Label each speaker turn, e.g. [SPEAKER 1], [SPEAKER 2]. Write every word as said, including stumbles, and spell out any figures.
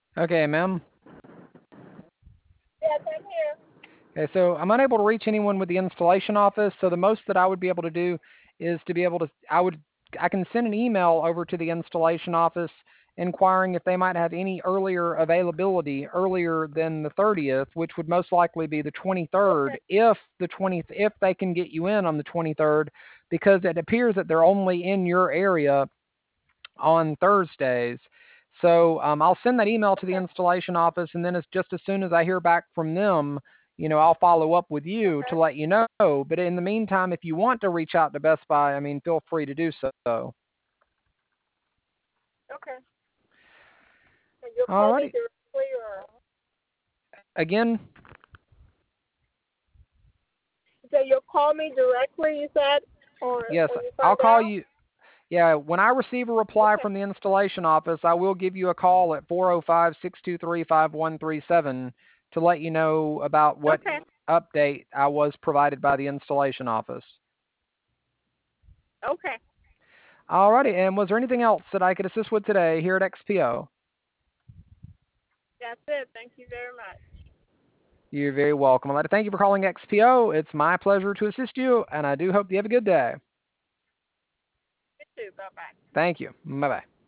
[SPEAKER 1] Okay, ma'am.
[SPEAKER 2] Yes, I'm here.
[SPEAKER 1] Okay, so I'm unable to reach anyone with the installation office, so the most that I would be able to do is to be able to, I would, I can send an email over to the installation office inquiring if they might have any earlier availability earlier than the thirtieth, which would most likely be the
[SPEAKER 2] Okay.
[SPEAKER 1] twenty-third, if the twentieth, if they can get you in on the twenty-third, because it appears that they're only in your area on Thursdays. So um, I'll send that email to the
[SPEAKER 2] Okay.
[SPEAKER 1] installation office, and then it's just as soon as I hear back from them, you know, I'll follow up with you to
[SPEAKER 2] Okay.
[SPEAKER 1] let you know. But in the meantime, if you want to reach out to Best Buy, I mean, feel free to do so.
[SPEAKER 2] Okay. And you'll call me
[SPEAKER 1] Alrighty.
[SPEAKER 2] directly, or
[SPEAKER 1] Again,
[SPEAKER 2] you say you'll call me directly. You said, or
[SPEAKER 1] yes,
[SPEAKER 2] when you
[SPEAKER 1] I'll
[SPEAKER 2] find
[SPEAKER 1] call
[SPEAKER 2] out.
[SPEAKER 1] you. Yeah, when I receive a reply
[SPEAKER 2] Okay.
[SPEAKER 1] from the installation office, I will give you a call at four oh five, six two three, five one three seven to let you know about what
[SPEAKER 2] Okay.
[SPEAKER 1] update I was provided by the installation office.
[SPEAKER 2] Okay.
[SPEAKER 1] Alrighty, and was there anything else that I could assist with today here at X P O?
[SPEAKER 2] That's it. Thank you very much.
[SPEAKER 1] You're very welcome. I'd like to thank you for calling X P O. It's my pleasure to assist you, and I do hope you have a good day.
[SPEAKER 2] You too. Bye bye.
[SPEAKER 1] Thank you. Bye bye.